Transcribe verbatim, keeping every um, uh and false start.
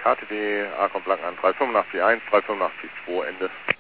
K T D, Arcon Blanken an drei fünf acht eins, drei fünf acht zwei, Ende.